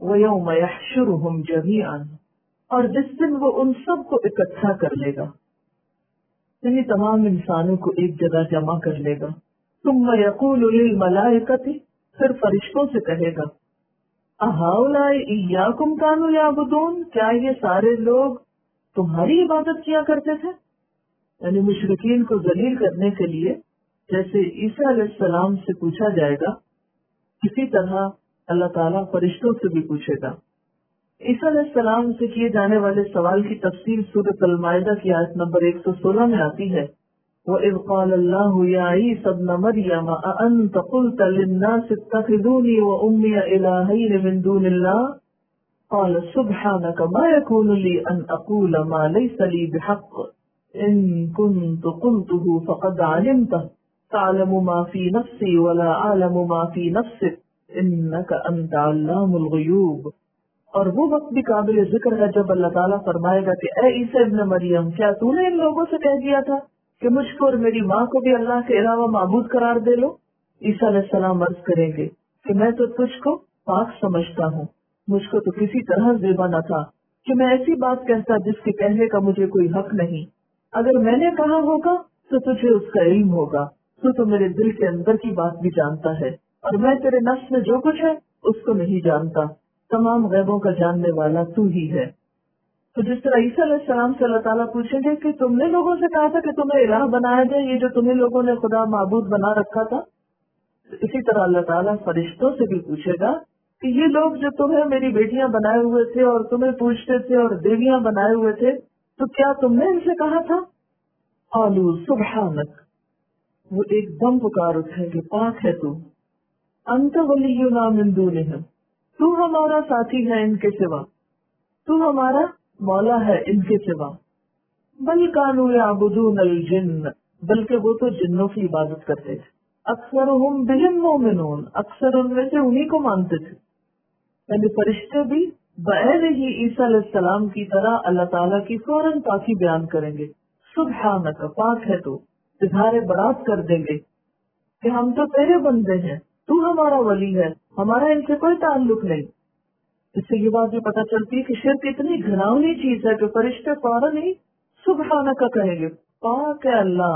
وَيَوْمَ يَحْشُرُهُمْ جَمِيعًا، اور جس دن وہ ان سب کو اکٹھا کر لے گا، یعنی تمام انسانوں کو ایک جگہ جمع کر لے گا. ثُمَّ يَقُولُ لِلْمَلَائِكَةِ، پھر فرشتوں سے کہے گا، أَهَؤُلَاءِ إِيَّاكُمْ كَانُوا يَعْبُدُونَ، کیا یہ سارے لوگ تمہاری عبادت کیا کرتے تھے؟ یعنی مشرکین کو ذلیل کرنے کے لیے جیسے عیسیٰ علیہ السلام سے پوچھا جائے گا، اسی طرح اللہ تعالیٰ فرشتوں سے بھی پوچھے گا. عیسیٰ علیہ السلام سے کیے جانے والے سوال کی تفصیل سورۃ المائدہ کی آیت نمبر 116 میں آتی ہے. وَإِذْ قَالَ اللَّهُ يَا عِيسَى ابْنَ مَرْيَمَ أَأَنْتَ قُلْتَ لِلنَّاسِ اتَّخِذُونِي وَأُمِّيَ إِلَٰهَيْنِ مِن دُونِ اللَّهِ قَالَ سُبْحَانَكَ مَا يَكُونُ لِي أَنْ أَقُولَ مَا لَيْسَ لِي بِحَقٍّ إِن كُنتُ قُلْتُهُ فَقَدْ عَلِمْتَهُ تَعْلَمُ مَا فِي نَفْسِي وَلَا أَعْلَمُ مَا فِي نَفْسِكَ إِنَّكَ أَنْتَ عَلَّامُ الْغُيُوبِ. اور وہ وقت بھی قابل ذکر ہے جب اللہ تعالیٰ فرمائے گا کہ اے عیسیٰ ابن مریم، کیا تو نے ان لوگوں سے کہہ دیا تھا کہ مجھ کو اور میری ماں کو بھی اللہ کے علاوہ معبود قرار دے لو؟ عیسیٰ علیہ السلام عرض کریں گے کہ میں تو تجھ کو پاک سمجھتا ہوں، مجھ کو تو کسی طرح زیبا نہ تھا کہ میں ایسی بات کہتا جس کے کہنے کا مجھے کوئی حق نہیں. اگر میں نے کہا ہوگا تو تجھے اس کا علم ہوگا، تو میرے دل کے اندر کی بات بھی جانتا ہے، اور میں تیرے نفس میں جو کچھ ہے اس کو نہیں جانتا. تمام غیبوں کا جاننے والا تو ہی ہے. تو جس طرح عیسیٰ علیہ السلام سے اللہ تعالیٰ پوچھیں گے کہ تم نے لوگوں سے کہا تھا کہ تمہیں الہ بنایا جائے، یہ جو تمہیں لوگوں نے خدا معبود بنا رکھا تھا، اسی طرح اللہ تعالیٰ فرشتوں سے بھی پوچھے گا کہ یہ لوگ جو تمہیں میری بیٹیاں بنائے ہوئے تھے اور تمہیں پوچھتے تھے اور دیویاں بنائے ہوئے تھے، تو کیا تم نے ان سے کہا تھا؟ قالوا سبحانک، وہ ایک دم پکار اٹھیں گے، پاک ہے تو، انت ولینا من دونہم، تو ہمارا ساتھی ہے ان کے سوا، تو ہمارا مولا ہے ان کے سوا. بل کانوا یعبدون الجن، بلکہ وہ تو جنوں کی عبادت کرتے تھے. اکثرهم بهم مؤمنون، اکثر ان میں سے انہی کو مانتے تھے. یعنی فرشتے بھی بغیر ہی عیسیٰ علیہ السلام کی طرح اللہ تعالیٰ کی فوراً پاکی بیان کریں گے. سبحانک، پاک ہے تو، اظہار برات کر دیں گے کہ ہم تو تیرے بندے ہیں، تو ہمارا ولی ہے، ہمارا ان سے کوئی تعلق نہیں. اس سے یہ بات بھی پتہ چلتی ہے کہ شرک اتنی گھناؤنی چیز ہے کہ فرشتے فوراً ہی سبحانک کہیں گے، پاک ہے اللہ،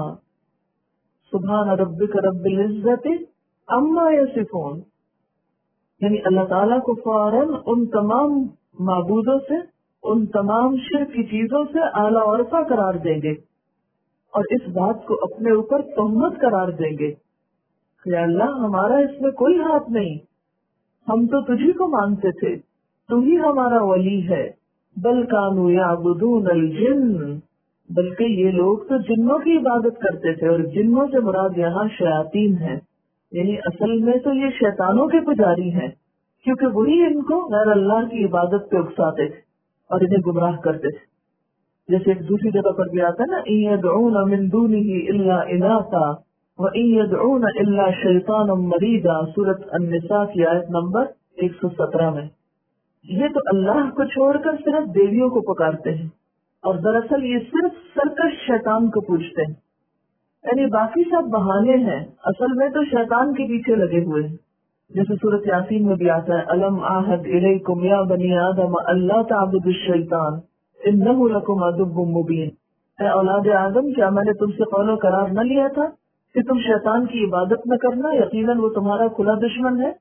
سبحان ربک رب العزت عما یصفون. یعنی اللہ تعالیٰ کو فوراً ان تمام معبودوں سے، ان تمام شرک کی چیزوں سے اعلیٰ عرفہ قرار دیں گے، اور اس بات کو اپنے اوپر تہمت قرار دیں گے کہ اللہ ہمارا اس میں کوئی ہاتھ نہیں، ہم تو تجھی کو مانتے تھے، تو ہی ہمارا ولی ہے. بل کانوا یعبدون الجن، بلکہ یہ لوگ تو جنوں کی عبادت کرتے تھے، اور جنوں سے مراد یہاں شیاطین ہیں، یعنی اصل میں تو یہ شیطانوں کے پجاری ہیں، کیونکہ وہی ان کو غیر اللہ کی عبادت پہ اکساتے تھے اور انہیں گمراہ کرتے تھے. جیسے ایک دوسری جگہ پر بھی آتا ہے نا، ان يدعون من دونه الا اناثا وان يدعون الا شیطانا مریدا، سورۃ النساء کی آیت نمبر 117 میں. یہ تو اللہ کو چھوڑ کر صرف دیویوں کو پکارتے ہیں، اور دراصل یہ صرف سرکش شیطان کو پوجتے ہیں. یعنی باقی سب بہانے ہیں، اصل میں تو شیطان کے پیچھے لگے ہوئے ہیں. جیسے سورۃ یاسین میں بھی آتا ہے، الم عہد الیکم یا بنی آدم اللہ تعبدوا الشیطان انہ لکم عدو مبین. اے اولاد آدم، کیا میں نے تم سے قول و قرار نہ لیا تھا کہ تم شیطان کی عبادت نہ کرنا، یقیناً وہ تمہارا کھلا دشمن ہے.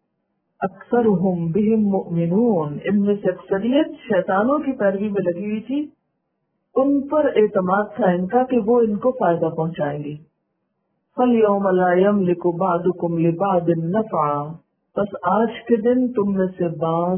اکثرهم بهم مؤمنون، ان میں سے اکثریت شیطانوں کی پیروی میں لگی ہوئی تھی، ان پر اعتماد تھا ان کا کہ وہ ان کو فائدہ پہنچائیں گی. فَالْيَوْمَ لَا يَمْلِكُ بَعْضُكُمْ لِبَعْضٍ نَفْعًا، بس آج کے دن تم میں سے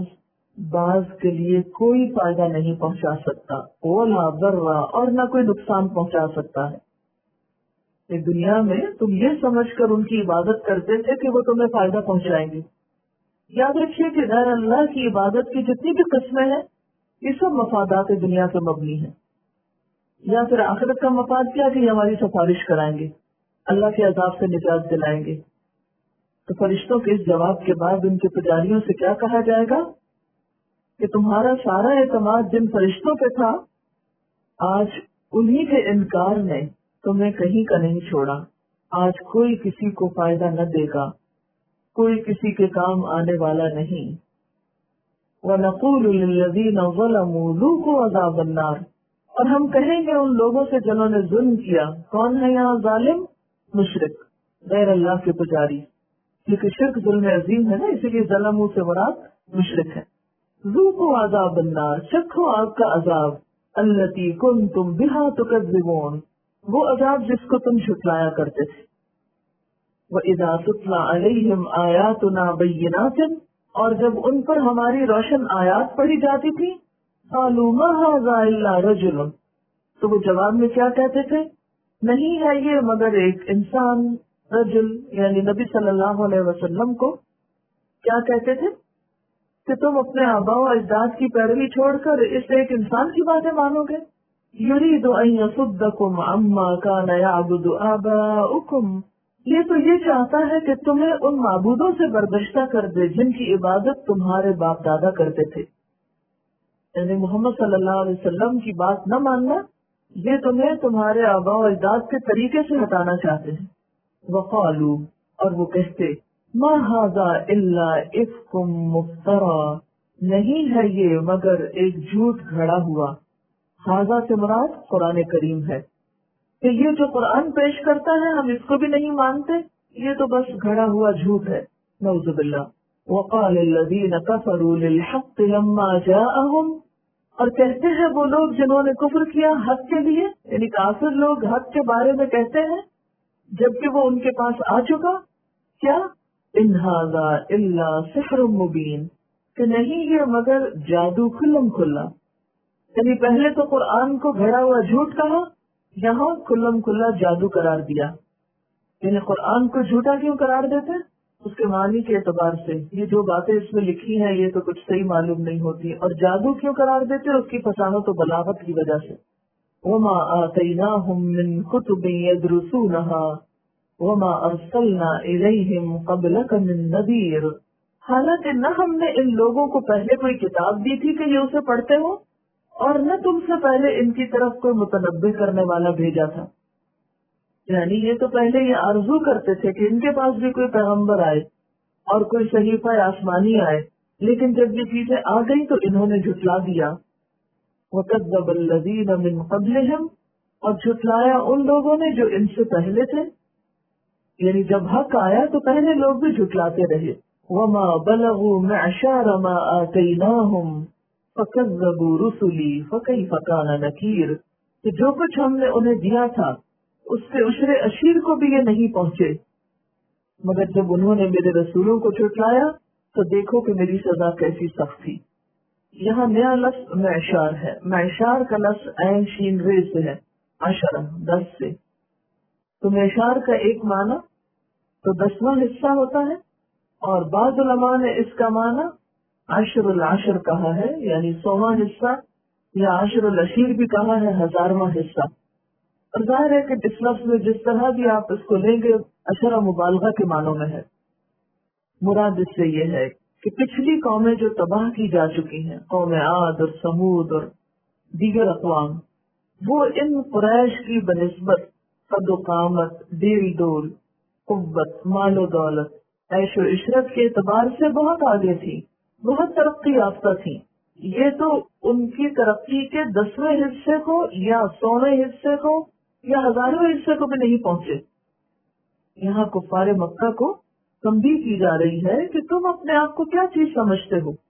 بعض کے لیے کوئی فائدہ نہیں پہنچا سکتا، وَلَا ضَرًّا، اور نہ کوئی نقصان پہنچا سکتا ہے. اس دنیا میں تم یہ سمجھ کر ان کی عبادت کرتے تھے کہ وہ تمہیں فائدہ پہنچائیں گے. یاد رکھیے کہ غیر اللہ کی عبادت کی جتنی بھی قسمیں ہیں، یہ سب مفادات دنیا کے مبنی ہیں. یا پھر آخرت کا مفاد کیا کہ ہماری سفارش کرائیں گے، اللہ کے عذاب سے نجات دلائیں گے. تو فرشتوں کے اس جواب کے بعد ان کے پجاریوں سے کیا کہا جائے گا کہ تمہارا سارا اعتماد جن فرشتوں پہ تھا، آج انہی کے انکار نے تمہیں کہیں کا نہیں چھوڑا. آج کوئی کسی کو فائدہ نہ دے گا، کوئی کسی کے کام آنے والا نہیں. وَنَقُولُ لِلَّذِينَ ظَلَمُوا ذُوقُوا عَذَابَ النَّارِ، اور ہم کہیں گے ان لوگوں سے جنہوں نے ظلم کیا. کون ہے یہاں ظالم؟ مشرک، غیر اللہ کے پجاری، کیونکہ شرک ظلم عظیم ہے نا، اسی لیے ظلم سے مراد مشرک ہے. ذوقوا عذاب النار، چکھو آگ کا عذاب. التی کنتم بہا تکذبون، وہ عذاب جس کو تم جھٹلایا کرتے تھے. وَإِذَا تُتْلَى عَلَيْهِمْ آيَاتُنَا بَيِّنَاتٍ، اور جب ان پر ہماری روشن آیات پڑھی جاتی تھی، قَالُوا مَا هَذَا إِلَّا رَجُلٌ، تو وہ جواب میں کیا کہتے تھے؟ نہیں ہے یہ مگر ایک انسان. رجل یعنی نبی صلی اللہ علیہ وسلم کو کیا کہتے تھے کہ تم اپنے آباء و اجداد کی پیروی چھوڑ کر اس ایک انسان کی باتیں مانو گے. یرید ان یصدکم عما کان یعبد آباؤکم، یہ تو یہ چاہتا ہے کہ تمہیں ان معبودوں سے برداشتہ کر دے جن کی عبادت تمہارے باپ دادا کرتے تھے. یعنی محمد صلی اللہ علیہ وسلم کی بات نہ ماننا، یہ تمہیں تمہارے آباء و اجداد کے طریقے سے ہٹانا چاہتے ہیں. وقالوا، اور وہ کہتے، ما ھذا الا افک مفترا، نہیں ہے یہ مگر ایک جھوٹ گھڑا ہوا. ھذا سے مراد قرآن کریم ہے کہ یہ جو قرآن پیش کرتا ہے ہم اس کو بھی نہیں مانتے، یہ تو بس گھڑا ہوا جھوٹ ہے. نعوذ باللہ. وقال الذین کفروا للحق لما جاءهم، اور کہتے ہیں وہ لوگ جنہوں نے کفر کیا حق کے لیے، یعنی کافر لوگ حق کے بارے میں کہتے ہیں جبکہ وہ ان کے پاس آ چکا. کیا؟ ان ھذا الا سحر مبین، کہ نہیں یہ مگر جادو کھلم کھلا. یعنی پہلے تو قرآن کو گھڑا ہوا جھوٹ کہا، یہاں کھلم کھلا جادو قرار دیا. یعنی قرآن کو جھوٹا کیوں قرار دیتے؟ اس کے معنی کے اعتبار سے، یہ جو باتیں اس میں لکھی ہیں یہ تو کچھ صحیح معلوم نہیں ہوتی. اور جادو کیوں قرار دیتے؟ اس کی فصاحت و بلاغت کی وجہ سے. وما آتیناہم من کتب یدرسونها وما ارسلنا الیہم قبلک من نذیر، حالانکہ نہ ہم نے ان لوگوں کو پہلے کوئی کتاب دی تھی کہ یہ اسے پڑھتے ہو، اور نہ تم سے پہلے ان کی طرف کوئی متنبع کرنے والا بھیجا تھا. یعنی یہ تو پہلے یہ آرزو کرتے تھے کہ ان کے پاس بھی کوئی پیغمبر آئے اور کوئی صحیفہ آسمانی آئے، لیکن جب یہ چیزیں آ گئی تو انہوں نے جھٹلا دیا. وَكَذَّبَ الَّذِينَ مِن قَبْلِهِمْ، اور جھٹلایا ان لوگوں نے جو ان سے پہلے تھے. یعنی جب حق آیا تو پہلے لوگ بھی جھٹلاتے رہے. وَمَا بَلَغُوا مِعْشَارَ مَا آتَيْنَاهُمْ فَكَذَّبُوا رُسُلِي فَكَيْفَ كَانَ نَكِيرٌ، کہ جو کچھ ہم نے انہیں دیا تھا اس سے عشر اشیر کو بھی یہ نہیں پہنچے، مگر جب انہوں نے میرے رسولوں کو جھٹلایا تو دیکھو کہ میری سزا کیسی سخت تھی. یہاں نیا لفظ معشار ہے. معشار کا لفظ عین شین ری سے ہے، 10 سے. تو معشار کا ایک معنی تو 10واں حصہ ہوتا ہے، اور بعض علماء نے اس کا معنی عشر العشر کہا ہے، یعنی 100واں حصہ، یا عشر العشیر بھی کہا ہے، 1000واں حصہ. اور ظاہر ہے کہ اس لفظ میں جس طرح بھی آپ اس کو لیں گے اشرا مبالغہ کے معنوں میں ہے. مراد اس سے یہ ہے کہ پچھلی قومیں جو تباہ کی جا چکی ہیں، قوم عاد اور سمود اور دیگر اقوام، وہ ان قریش کی بنسبت قد و قامت، ڈیل ڈول، قوت، مال و دولت، عیش و عشرت کے اعتبار سے بہت آگے تھی، بہت ترقی یافتہ تھی. یہ تو ان کی ترقی کے 10ویں حصے کو یا 100ویں حصے کو یا 1000ویں حصے کو بھی نہیں پہنچے. یہاں کفار مکہ کو تنبیہ کی جا رہی ہے کہ تم اپنے آپ کو کیا چیز سمجھتے ہو؟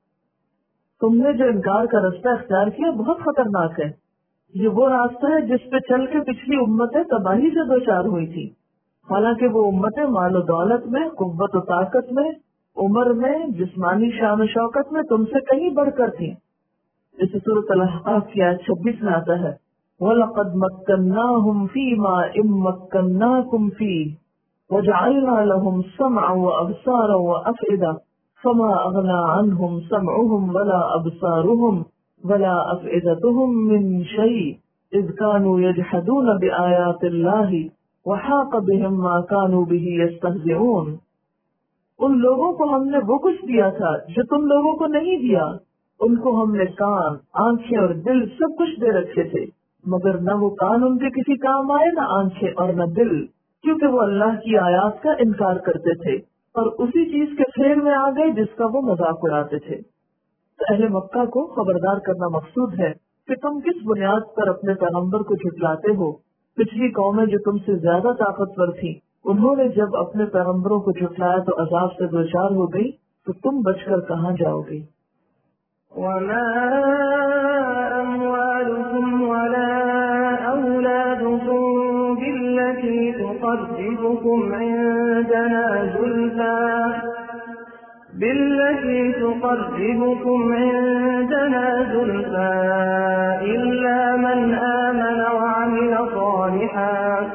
تم نے جو انکار کا راستہ اختیار کیا بہت خطرناک ہے. یہ وہ راستہ ہے جس پہ چل کے پچھلی امتیں تباہی سے دوچار ہوئی تھی، حالانکہ وہ امتیں مال و دولت میں، قوت و طاقت میں، عمر میں، جسمانی شان و شوکت میں تم سے کہیں بڑھ کر تھی. جیسے سورۃ الاحقاف کی آیت 26 میں آتا ہے، وَلَقَدْ مَكَّنَّاهُمْ فِي مَا إِن مَّكَّنَّاكُمْ فِيهِ وَجَعَلْنَا لَهُمْ سَمْعًا وَأَبْصَارًا وَأَفْئِدَةً فَمَا أَغْنَىٰ عَنْهُمْ سَمْعُهُمْ وَلَا أَبْصَارُهُمْ وَلَا أَفْئِدَتُهُمْ مِنْ شَيْءٍ إِذْ كَانُوا يَجْحَدُونَ بِآيَاتِ اللَّهِ وَحَاقَ بِهِم مَّا كَانُوا بِهِ يَسْتَهْزِئُونَ. ان لوگوں کو ہم نے وہ کچھ دیا تھا جو تم لوگوں کو نہیں دیا. ان کو ہم نے کان، آنکھیں اور دل سب کچھ دے رکھے تھے، مگر نہ وہ کان ان کے کسی کام آئے، نہ آنکھیں اور نہ دل، کیونکہ وہ اللہ کی آیات کا انکار کرتے تھے اور اسی چیز کے پھیر میں آ گئے جس کا وہ مذاق اڑاتے تھے. تو اہل مکہ کو خبردار کرنا مقصود ہے کہ تم کس بنیاد پر اپنے پیغمبر کو جھٹلاتے ہو. پچھلی قومیں جو تم سے زیادہ طاقتور تھی، انہوں نے جب اپنے پیغمبروں کو جھٹلایا تو عذاب سے دوچار ہو گئی، تو تم بچ کر کہاں جاؤ گے؟ وما أموالكم ولا أولادكم بالتي تقربكم عندنا زلفى إلا من آمن وعمل صالحا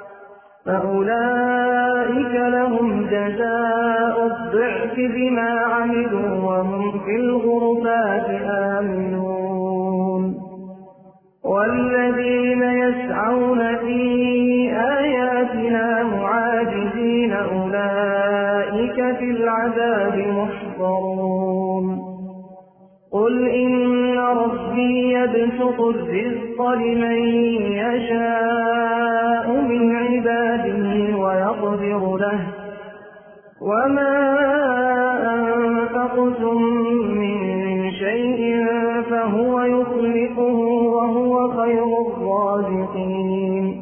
فأولئك لهم جزاء الضعف بما عملوا وهم في الغرفات آمنون. والذين يسعون في آياتنا معاجزين أولئك في العذاب محضرون. قل إن ربي يبسط الرزق لمن يشاء من عباده ويقدر له وما أنفقتم من شيء فهو يخلفه وهو خير الرازقين.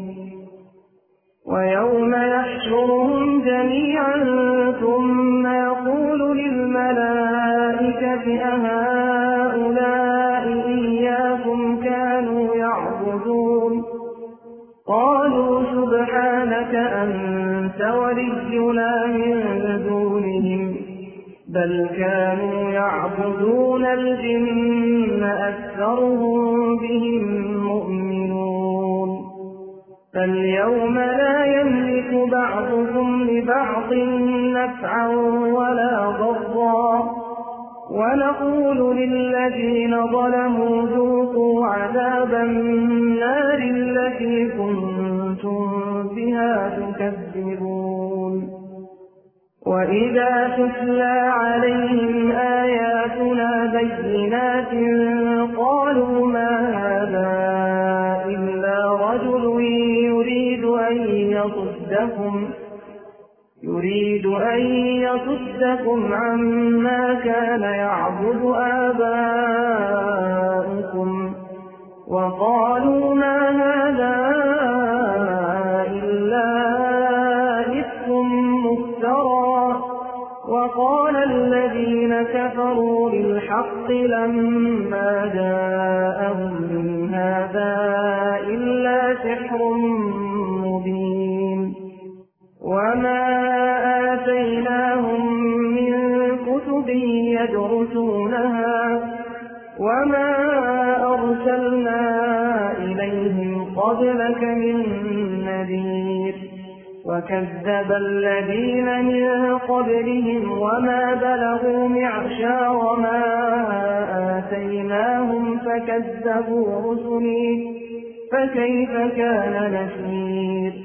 ويوم يحشرهم جميعا ثم يقول للملائكة أهؤلاء إياكم كانوا يعبدون قالوا سبحانك أنت ولينا من دونهم بل كانوا يعبدون الجن أكثرهم بهم مؤمنون. فاليوم لا يملك بعضكم لبعض نفعا ولا ضرا ونقول للذين ظلموا ذوقوا عذاب النار التي كنتم بها تكذبون. وإذا تتلى عليهم آياتنا بينات قالوا ما هذا إلا رجل يريد أن يصدكم عما كان يعبد آباؤكم وقالوا ما هذا إلا إفك مفترى. وقال الذين كفروا للحق لما جاءهم إن هذا إلا سحر مبين. وما آتيناهم من كتب يدرسونها وما أرسلنا إليهم قبلك من نذير. وكذب الذين من قبلهم وما بلغوا معشار ما آتيناهم فكذبوا رسلي فكيف كان نكير.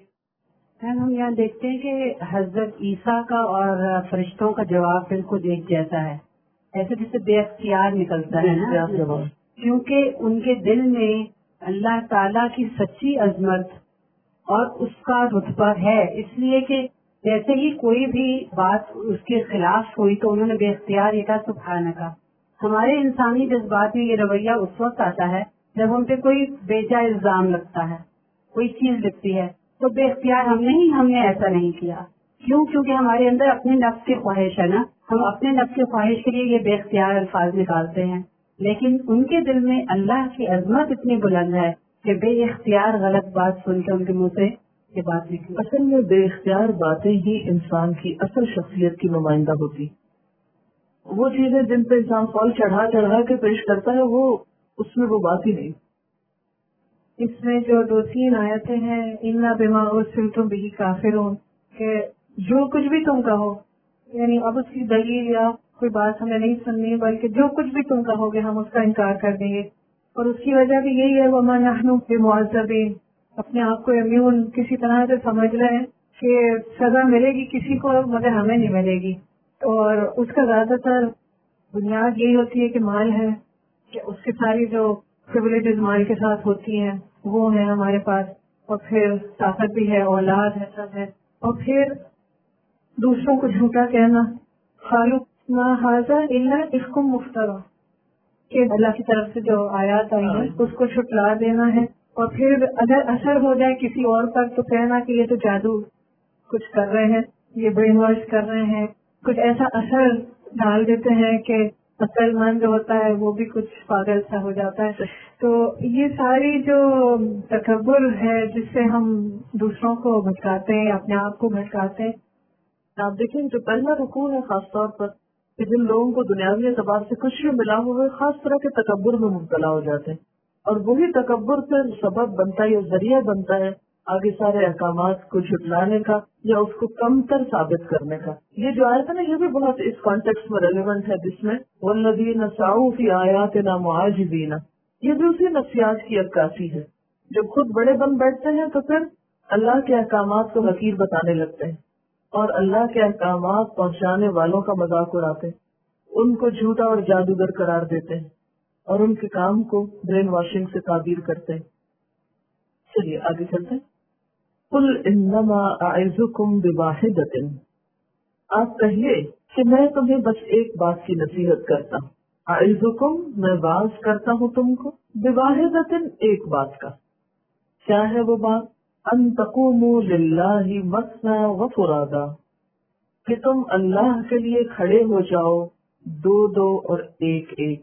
ہم یہاں دیکھتے ہیں کہ حضرت عیسیٰ کا اور فرشتوں کا جواب بالکل ایک جیسا ہے، ایسے جیسے بے اختیار نکلتا ہے نا، کیونکہ ان کے دل میں اللہ تعالیٰ کی سچی عظمت اور اس کا رتبہ ہے، اس لیے کہ جیسے ہی کوئی بھی بات اس کے خلاف ہوئی تو انہوں نے بے اختیار یہ کہا سبحانک. ہمارے انسانی جذبات میں یہ رویہ اس وقت آتا ہے جب ہم پہ کوئی بیجا الزام لگتا ہے، کوئی چیز لگتی ہے تو بے اختیار ہم نے ایسا نہیں کیا. کیوں؟ کیونکہ ہمارے اندر اپنے نفس کی خواہش ہے نا، ہم اپنے نفس کی خواہش کے لیے یہ بے اختیار الفاظ نکالتے ہیں. لیکن ان کے دل میں اللہ کی عظمت اتنی بلند ہے کہ بے اختیار غلط بات سن کے ان کے منہ سے یہ بات نکلی. اصل میں بے اختیار باتیں ہی انسان کی اصل شخصیت کی نمائندہ ہوتی. وہ چیزیں جن پہ انسان قول چڑھا کے پیش کرتا ہے وہ اس میں وہ بات ہی نہیں. اس میں جو 2-3 آیتیں ہیں اِنَّا بِمَا أُرْسِلْتُم بِهِ كَافِرُونَ کہ جو کچھ بھی تم کہو، یعنی اب اس کی دلیل یا کوئی بات ہمیں نہیں سننی بلکہ جو کچھ بھی تم کہو گے ہم اس کا انکار کر دیں گے. اور اس کی وجہ بھی یہی ہے وَمَا نَحْنُ بِمُعَذَّبِينَ، اپنے آپ کو امیون کسی طرح سے سمجھ رہے ہیں کہ سزا ملے گی کسی کو مگر ہمیں نہیں ملے گی. اور اس کا زیادہ تر بنیاد یہی ہوتی ہے کہ مال ہے، کہ اس کی ساری جو پریولیجز مال کے ساتھ ہوتی ہیں وہ ہے ہمارے پاس، اور پھر طاقت بھی ہے، اولاد ہے، سب ہے. اور پھر دوسروں کو جھوٹا کہنا، خالق ما ھذا الا افک مفترا، کہ اللہ کی طرف سے جو آیات آئی ہیں اس کو چھٹلا دینا ہے، اور پھر اگر اثر ہو جائے کسی اور پر تو کہنا کہ یہ تو جادو کچھ کر رہے ہیں، یہ برین واش کر رہے ہیں، کچھ ایسا اثر ڈال دیتے ہیں کہ عقل مند ہوتا ہے وہ بھی کچھ پاگل سا ہو جاتا ہے. تو یہ ساری جو تکبر ہے جس سے ہم دوسروں کو بھٹکاتے ہیں، اپنے آپ کو بھٹکاتے ہیں. آپ دیکھیں جو پہلا رکوع ہے خاص طور پر کہ جن لوگوں کو دنیاوی اعتبار سے کچھ بھی ملا ہوا ہے خاص طرح کے تکبر میں مبتلا ہو جاتے ہیں، اور وہی تکبر پھر سبب بنتا ہے یا ذریعہ بنتا ہے آگے سارے احکامات کو جھٹلانے کا یا اس کو کم تر ثابت کرنے کا. یہ جو آیت ہے نا یہ بھی بہت اس کانٹیکس میں ریلیونٹ ہے، جس میں والذین سعوا فی آیاتنا معاجزین، یہ بھی اسی نفسیات کی عکاسی ہے. جب خود بڑے بن بیٹھتے ہیں تو پھر اللہ کے احکامات کو حقیر بتانے لگتے ہیں اور اللہ کے احکامات پہنچانے والوں کا مذاق اڑاتے ہیں، ان کو جھوٹا اور جادوگر قرار دیتے ہیں اور ان کے کام کو برین واشنگ سے تعبیر کرتے ہیں. چلیے آگے چلتے ہیں. قل انما اعظکم بواحدۃ، آپ کہیے کہ میں تمہیں بس ایک بات کی نصیحت کرتا ہوں. اعظکم، میں واعظ کرتا ہوں تم کو، بواحدۃ، ایک بات کا. کیا ہے وہ بات؟ ان تقوموا للہ مثنی وفرادا، کہ تم اللہ کے لیے کھڑے ہو جاؤ دو دو اور ایک ایک،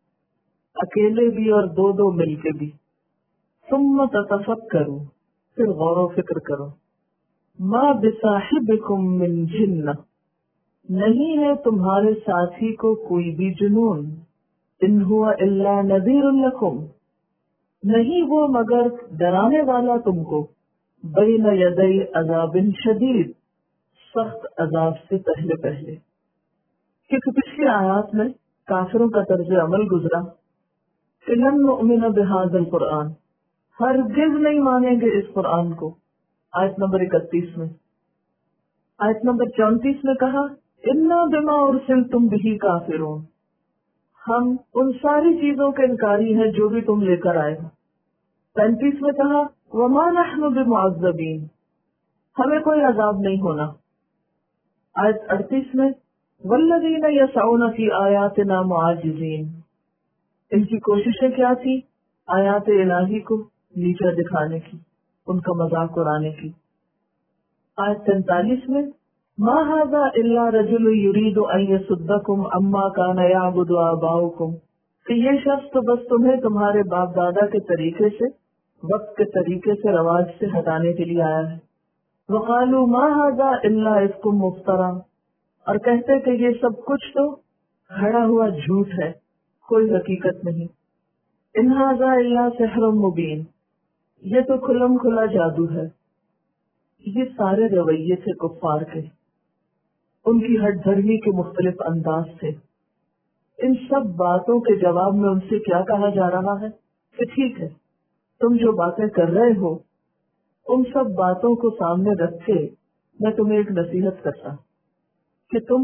اکیلے بھی اور دو دو مل کے بھی. ثم تتفکروا، پھر غور و فکر کرو. ما بصاحبکم من جنہ، نہیں ہے تمہارے ساتھی کو کوئی بھی جنون. ان ہوا الا نذیر لکم، نہیں وہ مگر ڈرانے والا تم کو. بین یدی عذاب شدید، سخت عذاب سے پہلے پہلے. کیونکہ پچھلی آیات میں کافروں کا طرز عمل گزرا کہ لن نؤمن بہذا القرآن، ہرگز نہیں مانیں گے اس قرآن کو. آیت نمبر 31 میں. آیت نمبر 34 میں کہا انا بما ارسلتم بہ کافرون، ہم ان ساری چیزوں کے انکاری ہیں جو بھی تم لے کر آئے ہو. 35 میں کہا وما نحن بمعذبین، ہمیں کوئی عذاب نہیں ہونا. آیت 38 میں والذین یسعون فی آیاتنا معاجزین، ان کی کوششیں کیا تھی؟ آیات الہی کو نیچا دکھانے کی، ان کا مذاق اڑانے کی. آیت 43 میں ما ھذا الا رجل یرید ان یصدکم عما کان یعبد آباؤکم، کہ یہ شخص تو بس تمہیں تمہارے باپ دادا کے طریقے سے، وقت کے طریقے سے، رواج سے ہٹانے کے لیے آیا ہے. وقالوا ما ھذا الا افک مفترا، اور کہتے کہ یہ سب کچھ تو گھڑا ہوا جھوٹ ہے، کوئی حقیقت نہیں. ان ھذا الا سحر مبین، یہ تو کھلم کھلا جادو ہے. یہ سارے رویے تھے کفار کے، ان کی ہٹ دھرمی کے مختلف انداز تھے. ان سب باتوں کے جواب میں ان سے کیا کہا جا رہا ہے کہ ٹھیک ہے، تم جو باتیں کر رہے ہو ان سب باتوں کو سامنے رکھ کے میں تمہیں ایک نصیحت کرتا کہ تم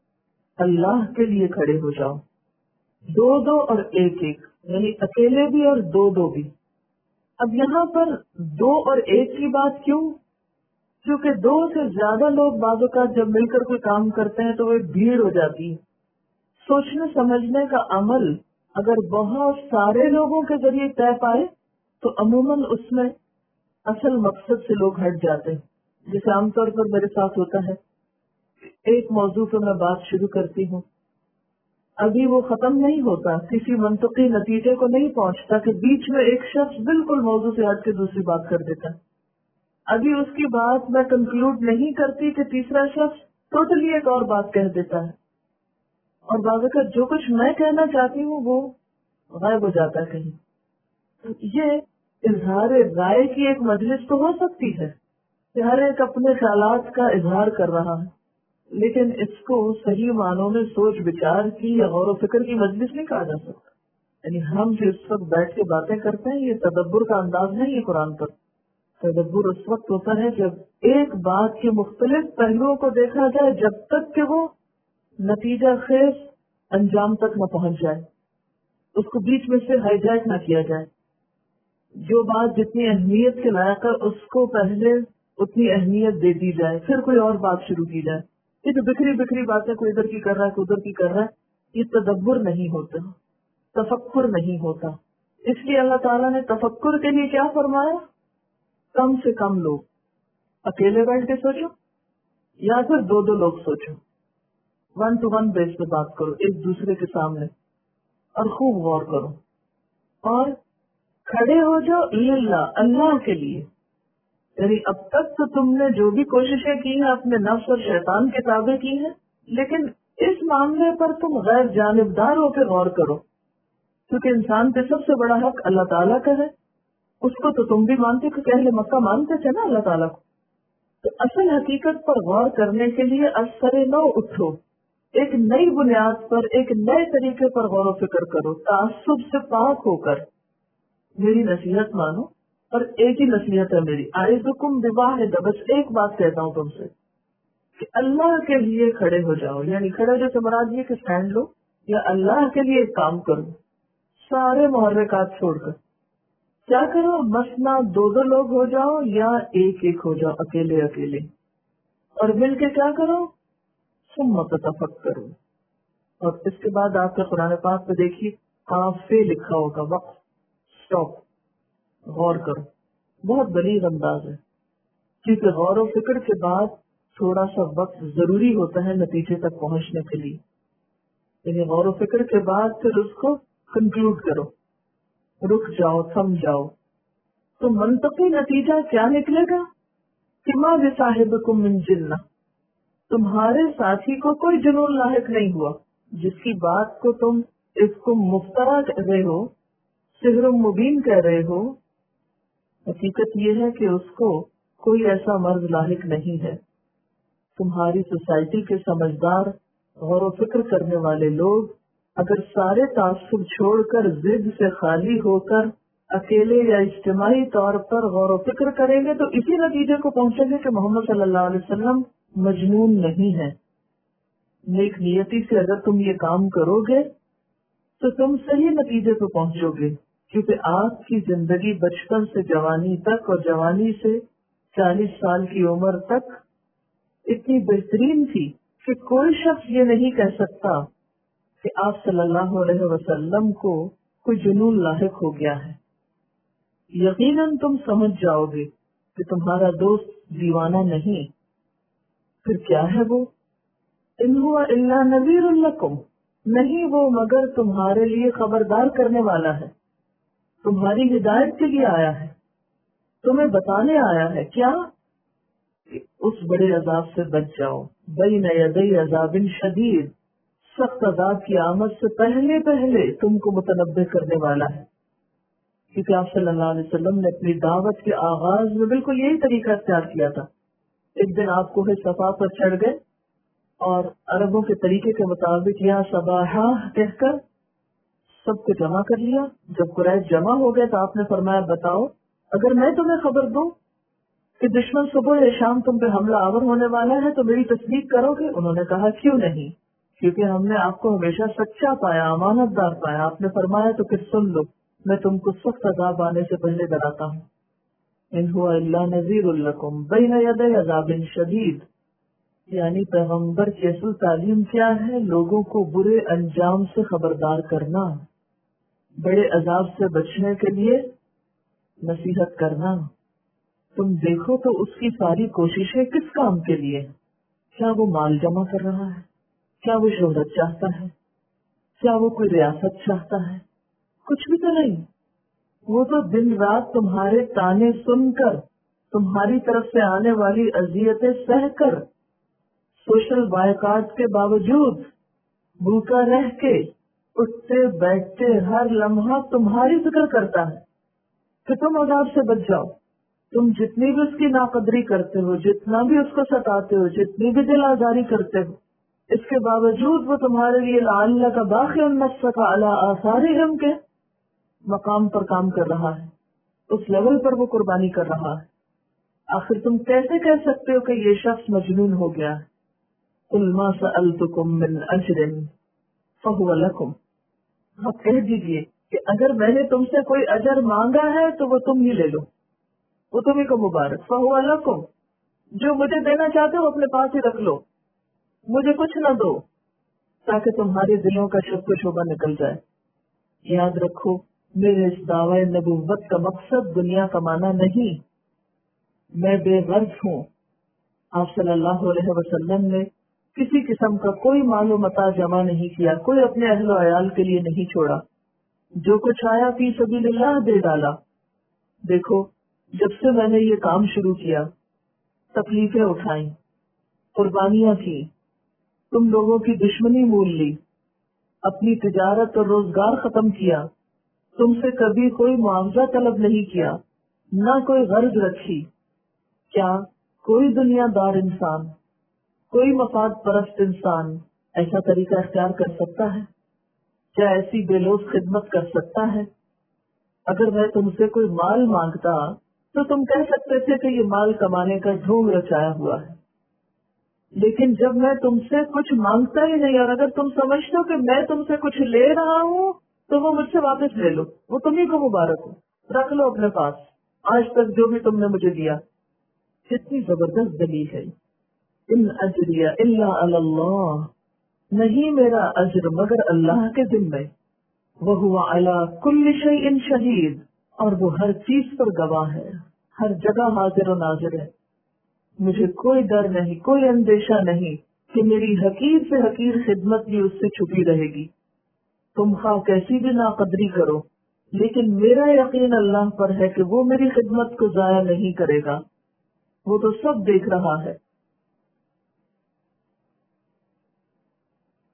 اللہ کے لیے کھڑے ہو جاؤ دو دو اور ایک ایک، یعنی اکیلے بھی اور دو دو بھی. اب یہاں پر دو اور ایک کی بات کیوں؟ کیونکہ دو سے زیادہ لوگ بعض اوقات جب مل کر کوئی کام کرتے ہیں تو وہ ایک بھیڑ ہو جاتی ہے. سوچنے سمجھنے کا عمل اگر بہت سارے لوگوں کے ذریعے طے پائے تو عموماً اس میں اصل مقصد سے لوگ ہٹ جاتے ہیں. جیسے عام طور پر میرے ساتھ ہوتا ہے، ایک موضوع پہ میں بات شروع کرتی ہوں، ابھی وہ ختم نہیں ہوتا، کسی منطقی نتیجے کو نہیں پہنچتا کہ بیچ میں ایک شخص بالکل موضوع سے ہٹ کے دوسری بات کر دیتا ہے. ابھی اس کی بات میں کنکلوڈ نہیں کرتی کہ تیسرا شخص ٹوٹلی ایک اور بات کہہ دیتا ہے، اور بعض اوقات جو کچھ میں کہنا چاہتی ہوں وہ غائب ہو جاتا ہے کہیں. یہ اظہار رائے کی ایک مجلس تو ہو سکتی ہے کہ ہر ایک اپنے خیالات کا اظہار کر رہا ہے، لیکن اس کو صحیح معنوں میں سوچ بچار کی یا غور و فکر کی مجلس نہیں کہا جا سکتا. یعنی ہم جو اس وقت بیٹھ کے باتیں کرتے ہیں یہ تدبر کا انداز نہیں ہے. قرآن پر تدبر اس وقت ہوتا ہے جب ایک بات کے مختلف پہلوؤں کو دیکھا جائے جب تک کہ وہ نتیجہ خیز انجام تک نہ پہنچ جائے، اس کو بیچ میں سے ہائی جیک نہ کیا جائے. جو بات جتنی اہمیت کے لائق ہے اس کو پہلے اتنی اہمیت دے دی جائے، پھر کوئی اور بات شروع کی جائے. یہ جو بکھری بکھری باتیں کوئی ادھر کی کر رہا ہے کوئی ادھر کی کر رہا ہے، یہ تدبر نہیں ہوتا. تفکر نہیں ہوتا. اس لیے اللہ تعالیٰ نے تفکر کے لیے کیا فرمایا؟ کم سے کم لوگ اکیلے بیٹھ کے سوچو یا پھر دو لوگ سوچو, 1 to 1 بیس پہ بات کرو ایک دوسرے کے سامنے اور خوب غور کرو, اور کھڑے ہو جاؤ للہ, اللہ کے لیے. یعنی اب تک تو تم نے جو بھی کوششیں کی ہیں اپنے نفس اور شیطان کے تابع کی ہیں, لیکن اس معاملے پر تم غیر جانبدار ہو کے غور کرو, کیونکہ انسان پہ سب سے بڑا حق اللہ تعالیٰ کا ہے. اس کو تو تم بھی مانتے کہ اہل مکہ مانتے تھے نا اللہ تعالیٰ کو. تو اصل حقیقت پر غور کرنے کے لیے از نو اٹھو, ایک نئی بنیاد پر ایک نئے طریقے پر غور و فکر کرو, تعصب سے پاک ہو کر. میری نصیحت مانو, اور ایک ہی نصیحت ہے میری, اعظکم بواحد, بس ایک بات کہتا ہوں تم سے کہ اللہ کے لیے کھڑے ہو جاؤ. یعنی کھڑے جو مراد یہ کہ سٹینڈ لو یا اللہ کے لیے ایک کام کرو, سارے محرکات چھوڑ کر کیا کرو, مثنا 2 لوگ ہو جاؤ یا ایک ہو جاؤ, اکیلے اکیلے, اور مل کے کیا کرو, ثم تتفکروا. اور اس کے بعد آپ کے قرآن پاک پہ دیکھیے کافی لکھا ہوگا, وقت, اسٹاپ, غور کرو. بہت بلیغ انداز ہے, کیونکہ غور و فکر کے بعد تھوڑا سا وقت ضروری ہوتا ہے نتیجے تک پہنچنے کے لیے. یعنی غور و فکر کے بعد پھر اس کو کنکلوڈ کرو, رک جاؤ, تھم جاؤ. تو منطقی نتیجہ کیا نکلے گا کہ ما بصاحبکم من جنہ, تمہارے ساتھی کو کوئی جنون لاحق نہیں ہوا. جس کی بات کو تم اس کو مفترا کہہ رہے ہو, سحر مبین کہہ رہے ہو, حقیقت یہ ہے کہ اس کو کوئی ایسا مرض لاحق نہیں ہے. تمہاری سوسائٹی کے سمجھدار غور و فکر کرنے والے لوگ اگر سارے تعصب چھوڑ کر ضد سے خالی ہو کر اکیلے یا اجتماعی طور پر غور و فکر کریں گے تو اسی نتیجے کو پہنچیں گے کہ محمد صلی اللہ علیہ وسلم مجنون نہیں ہے. نیک نیتی سے اگر تم یہ کام کرو گے تو تم صحیح نتیجے پہ پہنچو گے, کیونکہ آپ کی زندگی بچپن سے جوانی تک اور جوانی سے 40 سال کی عمر تک اتنی بہترین تھی کہ کوئی شخص یہ نہیں کہہ سکتا کہ آپ صلی اللہ علیہ وسلم کو کوئی جنون لاحق ہو گیا ہے. یقیناً تم سمجھ جاؤ گے کہ تمہارا دوست دیوانہ نہیں. پھر کیا ہے وہ؟ ان هو الا نذیر لکم, نہیں وہ مگر تمہارے لیے خبردار کرنے والا ہے, تمہاری ہدایت کے لیے آیا ہے, تمہیں بتانے آیا ہے. کیا؟ کہ اس بڑے عذاب سے بچ جاؤ, بین یدی عذاب شدید, سخت عذاب کی آمد سے پہلے تم کو متنبہ کرنے والا ہے. کیونکہ آپ صلی اللہ علیہ وسلم نے اپنی دعوت کے آغاز میں بالکل یہی طریقہ اختیار کیا تھا. ایک دن آپ کوہ صفا پر چڑھ گئے اور عربوں کے طریقے کے مطابق یا صباحا کہہ کر سب کو جمع کر لیا. جب قریش جمع ہو گئے تو آپ نے فرمایا بتاؤ اگر میں تمہیں خبر دوں کہ دشمن صبح یا شام تم پہ حملہ آور ہونے والا ہے تو میری تصدیق کرو گے؟ انہوں نے کہا کیوں نہیں, کیونکہ ہم نے آپ کو ہمیشہ سچا پایا, امانت دار پایا. آپ نے فرمایا تو پھر سن لو, میں تم کو سخت عذاب آنے سے پہلے ڈراتا ہوں. ان هو الا نذیر لکم بین یدی عذاب شدید. یعنی پیغمبر کی اصل تعلیم کیا ہے؟ لوگوں کو برے انجام سے خبردار کرنا, بڑے عذاب سے بچنے کے لیے نصیحت کرنا. تم دیکھو تو اس کی ساری کوششیں کس کام کے لیے؟ کیا وہ مال جمع کر رہا ہے؟ کیا وہ شہرت چاہتا ہے؟ کیا وہ کوئی ریاست چاہتا ہے؟ کچھ بھی تو نہیں. وہ تو دن رات تمہارے تانے سن کر, تمہاری طرف سے آنے والی اذیتیں سہ کر, سوشل بائیکاٹ کے باوجود بھوکا رہ کے, اٹھتے بیٹھتے ہر لمحہ تمہاری فکر کرتا ہے کہ تم عذاب سے بچ جاؤ. تم جتنی بھی اس کی ناقدری کرتے ہو, جتنا بھی اس کو ستاتے ہو, جتنی بھی دل آزاری کرتے ہو, اس کے باوجود وہ تمہارے لیے لعلک باخع نفسک علی آثارہم کے مقام پر کام کر رہا ہے, اس لیول پر وہ قربانی کر رہا ہے. آخر تم کیسے کہہ سکتے ہو کہ یہ شخص مجنون ہو گیا ہے؟ قل ما سألتکم من اجر فہو لکم, آپ کہہ دیجئے کہ اگر میں نے تم سے کوئی اجر مانگا ہے تو وہ تم ہی لے لو, وہ تمہیں کو مبارک. فہو لکم, جو مجھے دینا چاہتے ہو اپنے پاس ہی رکھ لو, مجھے کچھ نہ دو, تاکہ تمہارے دلوں کا شک و شبہ نکل جائے. یاد رکھو میرے اس دعوی نبوت کا مقصد دنیا کمانا نہیں، میں بے غرض ہوں۔ آپ صلی اللہ علیہ وسلم نے کسی قسم کا کوئی مال و متاع جمع نہیں کیا، کوئی اپنے اہل و عیال کے لیے نہیں چھوڑا، جو کچھ آیا فی سبیل اللہ دے ڈالا۔ دیکھو جب سے میں نے یہ کام شروع کیا، تکلیفیں اٹھائیں، قربانیاں کی، تم لوگوں کی دشمنی مول لی، اپنی تجارت اور روزگار ختم کیا، تم سے کبھی کوئی معاوضہ طلب نہیں کیا، نہ کوئی غرض رکھی۔ کیا کوئی دنیا دار انسان، کوئی مفاد پرست انسان ایسا طریقہ اختیار کر سکتا ہے؟ کیا ایسی بے لوث خدمت کر سکتا ہے؟ اگر میں تم سے کوئی مال مانگتا تو تم کہہ سکتے تھے کہ یہ مال کمانے کا ڈھونگ رچایا ہوا ہے، لیکن جب میں تم سے کچھ مانگتا ہی نہیں، اور اگر تم سمجھتے ہو کہ میں تم سے کچھ لے رہا ہوں تو وہ مجھ سے واپس لے لو، وہ تمہیں کو مبارک ہو، رکھ لو اپنے پاس، آج تک جو بھی تم نے مجھے دیا۔ کتنی زبردست دلیل ہے۔ ان اجری الا علی اللہ، نہیں میرا اجر مگر اللہ کے ذمے، وہو علی کل شیء شہید، اور وہ ہر چیز پر گواہ ہے، ہر جگہ حاضر و ناظر ہے۔ مجھے کوئی ڈر نہیں، کوئی اندیشہ نہیں کہ میری حقیر سے حقیر خدمت بھی اس سے چھپی رہے گی۔ تم خواہ کیسی بھی ناقدری کرو، لیکن میرا یقین اللہ پر ہے کہ وہ میری خدمت کو ضائع نہیں کرے گا، وہ تو سب دیکھ رہا ہے۔